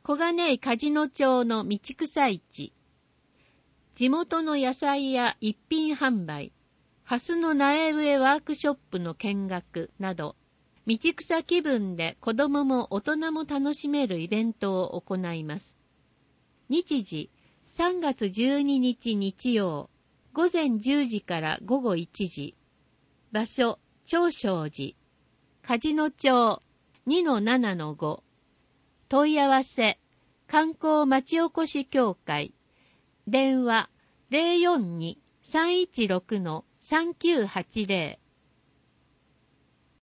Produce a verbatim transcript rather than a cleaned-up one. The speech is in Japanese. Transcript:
小金井梶野町の道草市、地元の野菜や一品販売、ハスの苗植えワークショップの見学など、道草気分で子供も大人も楽しめるイベントを行います。日時、さんがつじゅうににち日曜、午前じゅうじから午後いちじ。場所、長勝寺、梶野町 にのななのご。問い合わせ、観光町おこし協会。電話 ゼロよんに さんいちろく さんきゅうはちゼロ。